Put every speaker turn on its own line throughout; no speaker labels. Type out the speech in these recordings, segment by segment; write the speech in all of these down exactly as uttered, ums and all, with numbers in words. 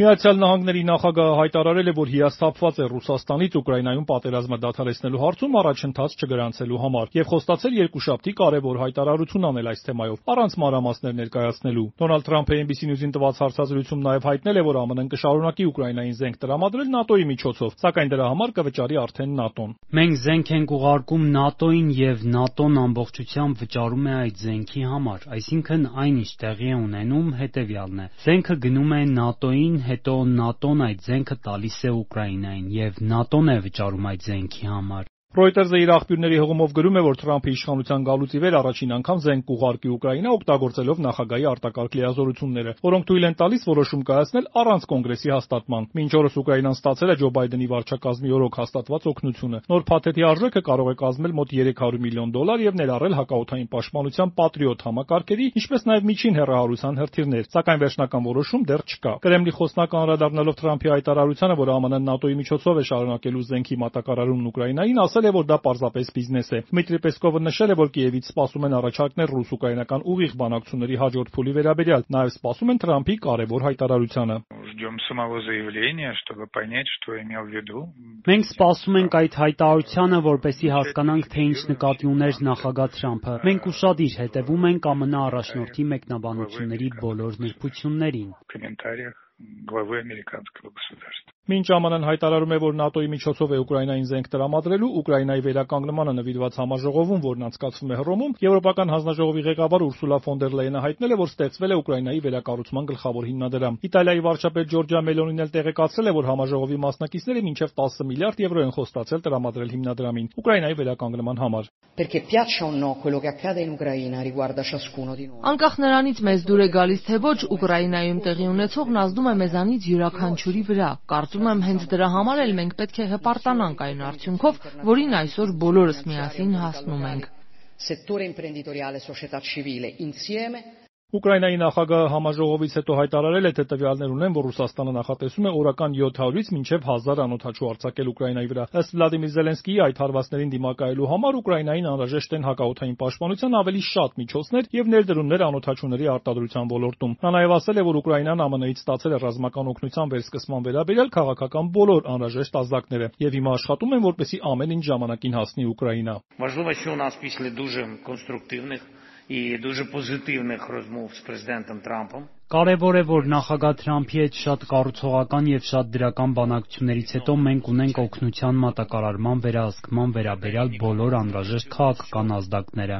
Միացյալ Նահանգների նախագահը հայտարարել է, որ հիասթափված է Ռուսաստանից Ուկրաինայում պատերազմը դադարեցնելու հարցում առաջընթաց չգրանցելու համար եւ խոստացել երկուշաբթի կարեւոր հայտարարություն անել այս թեմայով, առանց մանրամասներ ներկայացնելու։ Դոնալդ Թրամփը N B C News-ին տված հարցազրույցում նաեւ հայտնել է, որ Ամն կշարունակի Ուկրաինային զենք տրամադրել ՆԱՏՕ-ի միջոցով, սակայն դրա համար կվճարի արդեն ՆԱՏՕ-ն։
Մենք զենք ենք ուղարկում ՆԱՏՕ-ին եւ ՆԱՏՕ-ն ամբողջությամբ վճարում է այդ զենքի համար, այսինքն այն ինչ տեղի է ունենում հետեւյալն է. զենքը գնում է ՆԱՏՕ-ին, հետո ՆԱՏՕ-ն այդ զենքը տալիս է Ուկրաինային եւ ՆԱՏՕ-ն է վճարում այդ զենքի համար։
Reuters-ը իր աղբյուրների հղումով գրում է, որ Թրամփը իշխանության գալուց ի վեր առաջին անգամ զենք կուղարկի Ուկրաինա, օգտագործելով նախագահի արտակարգ լիազորությունները, որոնք թույլ են տալիս որոշում կայացնել առանց կոնգրեսի հաստատման։ Մինչ օրս Ուկրաինան ստացել է Ջո Բայդենի վարչակազմի օրոք հաստատված օգնությունը։ Նոր փաթեթի արժեքը կարող է կազմել մոտ երեք հարյուր միլիոն դոլար եւ ներառել հակաօդային պաշտպանության Patriot համակարգերի, ինչպես նաեւ միջին հեռահարության հրթիռներ, սակայն վերջնական որոշում դեռ չկա։ Կրեմլի խոսնակը անդրադառնալով Թրամփի հայտարարությանը, որ ԱՄՆ-ն ՆԱՏՕ-ի միջոցով է շարունակելու զենքի մատակարարումն Ուկրաինային, ասել է, որ դա պարզապես բիզնես է։ Դմիտրի Պեսկովը նշել է, որ Կիևից սպասում են առաջարկներ ռուս-ուկրաինական ուղիղ բանակցությունների հաջորդ փուլի վերաբերյալ, նաև սպասում են Թրամփի կարևոր հայտարարությանը։
Մենք սպասում ենք այդ հայտարարությանը, որպեսզի հասկանանք, թե ինչ նկատի ուներ նախագահ Թրամփը։ Մենք ուշադիր հետևում ենք ԱՄՆ առաջնորդի մեկնաբանությունների բոլոր նրբություններին։
главы американского государства.
Մինչ ԱՄՆ-ն հայտարարում է, որ ՆԱՏՕ-ի միջոցով է Ուկրաինային զենք տրամադրելու, Ուկրաինայի վերականգնմանը նվիրված համաժողովում, որն անցկացվում է Հռոմում, Եվրոպական հանձնաժողովի ղեկավար Ուրսուլա ֆոն դեր Լեյենը հայտնել է, որ ստեղծվել է Ուկրաինայի վերակառուցման գլխավոր հիմնադրամ։ Իտալիայի վարչապետ Ջորջա Մելոնին էլ տեղեկացրել է, որ համաժողովի մասնակիցները մինչև տասը միլիարդ եվրո են խոստացել տրամադրել հիմնադրամին Ուկրաինայի վերականգնման համար։
Անկախ նրանից մեզ դուր է գալիս թե ոչ, Ուկրաինայում տեղի ունեցողն ազդում է մեզանից յուրաքանչյուրի վրա։ Կարծում եմ, հենց դրա համար էլ մենք պետք է հպարտանանք այն արդյունքով, որին այսօր բոլորս միասին հասնում ենք։
Ուկրաինայի նախագահը համաժողովից հետո հայտարարել է, թե տվյալներ ունեն, որ Ռուսաստանը նախատեսում է օրական յոթ հարյուրից մինչև հազար անօդաչու արձակել Ուկրաինայի վրա։ Ըստ Վլադիմիր Զելենսկիի, այդ հարվածներին դիմակայելու համար Ուկրաինային անհրաժեշտ են հակաօդային պաշտպանության ավելի շատ միջոցներ եւ ներդրումներ անօդաչուների արտադրության ոլորտում։ Նա նաեւ ասել է, որ Ուկրաինան ԱՄՆ-ից ստացել է ռազմական օգնության վերսկսման վերաբերյալ քաղաքական բոլոր անհրաժեշտ ազդակները եւ հիմա աշխատում են, որպեսզի ամեն ինչ ժամանակին հասնի Ուկրաինա։
і дуже позитивних розмов з президентом Трампом.
Կարևոր է, որ նախագահ Թրամփի հետ շատ կառուցողական եւ շատ դրական բանակցություններից հետո մենք ունենք օգնության մատակարարման վերահսկման վերաբերյալ բոլոր անհրաժեշտ քաղաքական ազդակները։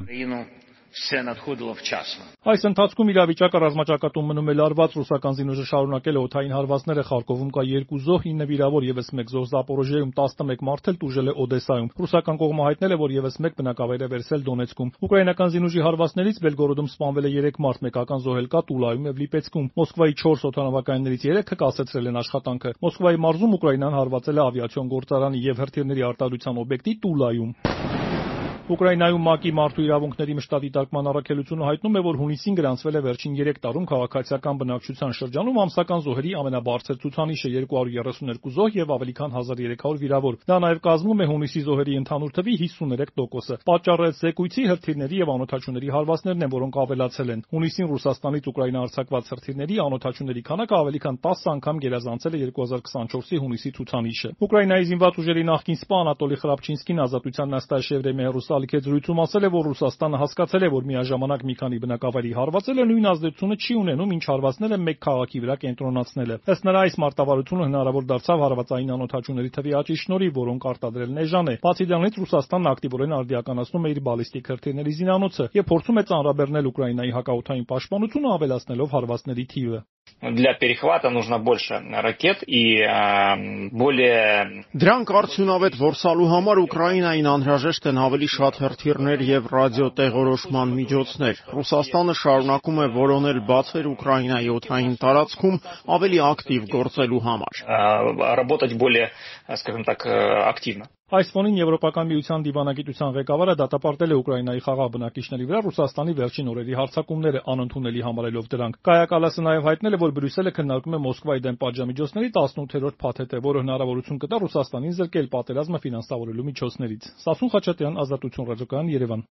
Այս ընթացքում իրավիճակը ռազմաճակատում մնում է լարված, ռուսական զինուժը շարունակել է օդային հարվածները, Խարկովում կա երկու զոհ, ինը վիրավոր, եւս մեկ զոհ Զապորոժիայում, տասնմեկ մարդ էլ տուժել է Օդեսայում։ Ռուսական կողմը հայտնել է, որ եւս մեկ բնակավայր է վերսել Դոնեցկում։ Ուկրաինական զինուժի հարվածներից Բելգորոդում սպանվել է երեք մարդ, մեկական զոհ էլ կա Տուլայում եւ Լիպեցկում։ Մոսկվայի չորս օդանավակայաններից երեքը կասեցրել են աշխատանքը։ Մոսկվայի մարզում Ուկրաինան հարվածել է ավիացիոն գործարանի եւ հրթիռների արտադրության օբյեկտի Տուլայում։ Ուկրաինայում ՄԱԿ-ի մարդու իրավունքների մշտադիտարկման առաքելությունը հայտնում է, որ հունիսին գրանցվել է վերջին երեք տարում քաղաքացիական բնակչության շրջանում ամսական զոհերի ամենաբարձր ցուցանիշը՝ երկու հարյուր երեսուներկու զոհ եւ ավելի քան հազար երեք հարյուր վիրավոր։ Դա նաեւ կազմում է հունիսի զոհերի ընդհանուր թվի հիսուներեք տոկոսը։ Պատճառը զեկույցի, հրթիռների եւ անօդաչուների հարվածներն են, որոնք ավելացել են։ Հունիսին Ռուսաստանից Ուկրաինա արձակված հրթիռների, անօդաչուների քանակը ավելի քան տասը անգամ գերազանցել է երկու հազար քսանչորսի հունիսի ցուցանիշը։ Ուկրաինայի զինված ուժերի նախկին սպա Անատոլի Խրապչինսկին Ազատության նաստաշեվրեմի հեռուստաալիքի զրույցում ասել է, որ Ռուսաստանը հասկացել է, որ միաժամանակ մի քանի բնակավայրի հարվածելը նույն ազդեցությունը չի ունենում, ինչ հարվածները մեկ քաղաքի վրա կենտրոնացնելը։ Ըստ նրա, այս մարտավարությունը հնարավոր դարձավ հարվածային անօդաչուների թվի աճի շնորհիվ, որոնք արտադրելն էժան է։ Բացի դրանից, Ռուսաստանն ակտիվորեն արդիականացնում է իր բալիստիկ հրթիռների զինանոցը եւ փորձում է ծանրաբեռնել Ուկրաինայի հակաօդային պաշտպանությունը, ավելացնելով հարվածների թիվը։
Для перехвата нужно больше ракет и э, более
Դրանք արդյունավետ որսալու համար Ուկրաինային անհրաժեշտ են ավելի շատ հրթիռներ եւ ռադիոտեղորոշման միջոցներ։ Ռուսաստանը շարունակում է որոնել բացեր Ուկրաինայի օդային տարածքում ավելի ակտիվ գործելու համար։
э, работать более, скажем так, активно.
Այս ֆոնին Եվրոպական միության դիվանագիտության ղեկավարը դատապարտել է Ուկրաինայի խաղաղ բնակիչների վրա Ռուսաստանի վերջին օրերի հարձակումները, անընդունելի համարելով դրանք։ Կայա Կալասը նաև հայտնել է, որ Բրյուսելը քննարկում է Մոսկվայի դեմ պատժամիջոցների տասնութերորդ փաթեթը, որը հնարավորություն կտա Ռուսաստանին զրկել պատերազմը ֆինանսավորելու միջոցներից։ Սասուն Խաչատյան, Ազատություն ռադիոկայան, Երևան։